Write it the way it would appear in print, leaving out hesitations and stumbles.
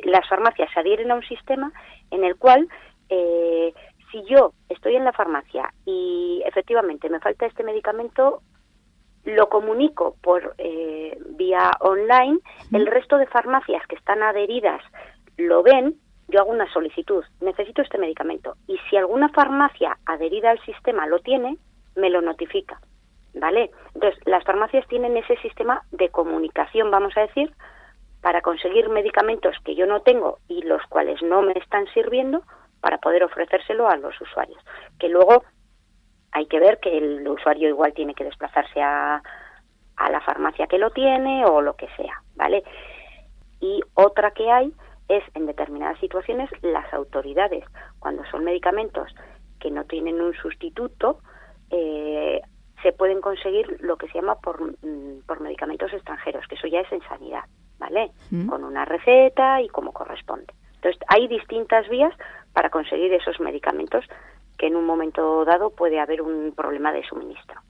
las farmacias se adhieren a un sistema en el cual si yo estoy en la farmacia y efectivamente me falta este medicamento, lo comunico por vía online, el resto de farmacias que están adheridas lo ven, yo hago una solicitud, necesito este medicamento, y si alguna farmacia adherida al sistema lo tiene, me lo notifica, ¿vale? Entonces, las farmacias tienen ese sistema de comunicación, vamos a decir, para conseguir medicamentos que yo no tengo y los cuales no me están sirviendo, para poder ofrecérselo a los usuarios, que luego hay que ver que el usuario igual tiene que desplazarse a la farmacia que lo tiene o lo que sea, ¿vale? Y otra que hay es, en determinadas situaciones, las autoridades. Cuando son medicamentos que no tienen un sustituto, se pueden conseguir lo que se llama por medicamentos extranjeros, que eso ya es en sanidad, ¿vale? Con una receta y como corresponde. Entonces, hay distintas vías para conseguir esos medicamentos que en un momento dado puede haber un problema de suministro.